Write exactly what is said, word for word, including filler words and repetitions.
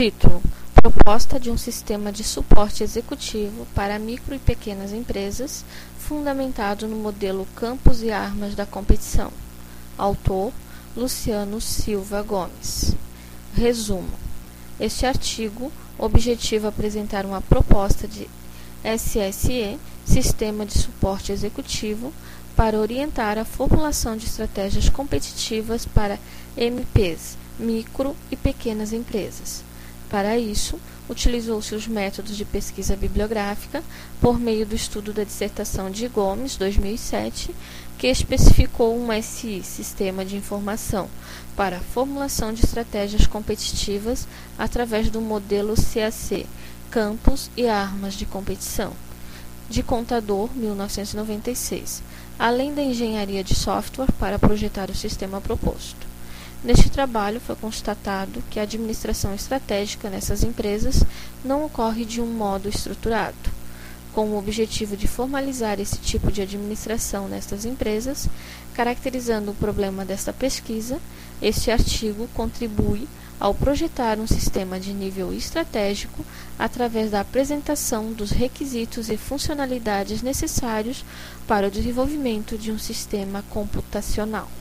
Título: Proposta de um sistema de suporte executivo para micro e pequenas empresas, fundamentado no modelo Campos e Armas da competição. Autor: Luciano Silva Gomes. Resumo: este artigo objetiva apresentar uma proposta de S S E, Sistema de Suporte Executivo, para orientar a formulação de estratégias competitivas para M Ps, micro e pequenas empresas. Para isso, utilizou-se os métodos de pesquisa bibliográfica por meio do estudo da dissertação de Gomes, dois mil e sete, que especificou um S I, Sistema de Informação, para a formulação de estratégias competitivas através do modelo C A C, Campos e Armas de Competição, de Contador, mil novecentos e noventa e seis, além da engenharia de software para projetar o sistema proposto. Neste trabalho foi constatado que a administração estratégica nessas empresas não ocorre de um modo estruturado. Com o objetivo de formalizar esse tipo de administração nestas empresas, caracterizando o problema desta pesquisa, este artigo contribui ao projetar um sistema de nível estratégico através da apresentação dos requisitos e funcionalidades necessários para o desenvolvimento de um sistema computacional.